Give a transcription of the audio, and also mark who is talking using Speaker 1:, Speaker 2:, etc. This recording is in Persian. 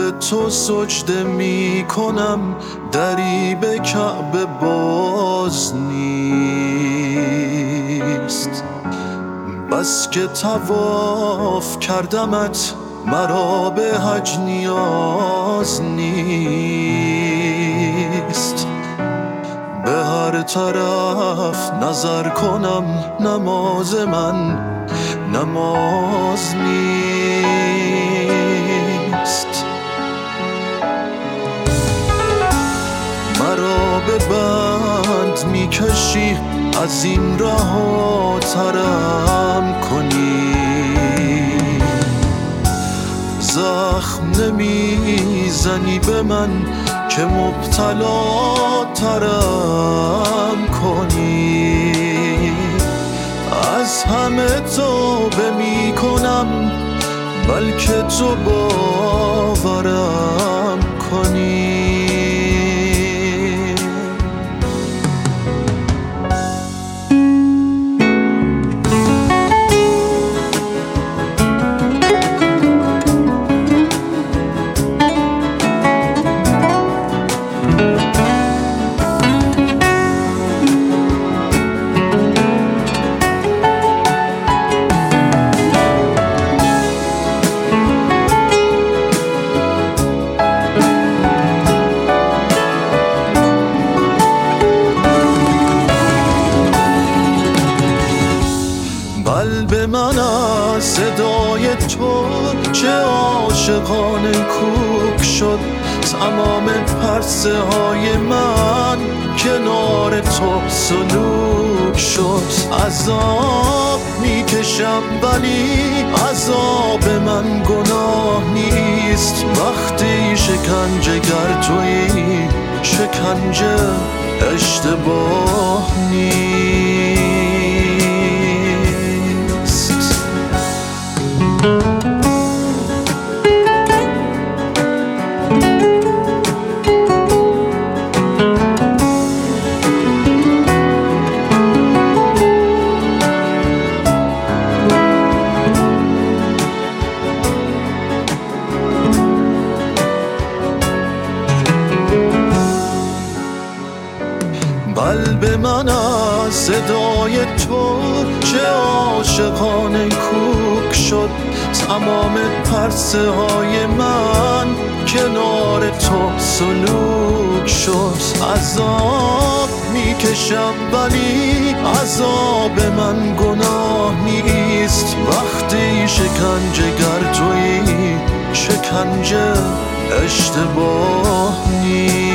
Speaker 1: تو سجده می کنم، دری به کعبه باز نیست. بس که طواف کردمت، مرا به حج نیاز نیست. به هر طرف نظر کنم، نماز من نماز نیست. مرا به بند میکشی، از این رهاترم کنی. زخم نمیزنی به من که مبتلا ترم کنی. از همه توبه میکنم، بلکه تو باورم کنی. قلب من از صدای تو چه عاشقانه کوک شد. تمام پرسه های من کنار تو سلوک شد. عذاب میکشم ولی عذاب من گناه نیست. وقتی شکنجه گر تویی، شکنجه اشتباه نیست. قلب من از صدای تو چه عاشقانه کوک شد. تمام پرسه های من کنار تو سلوک شد. عذاب میکشم ولی عذاب من گناه نیست. وقتی شکنجه گر تویی، شکنجه اشتباه نیست.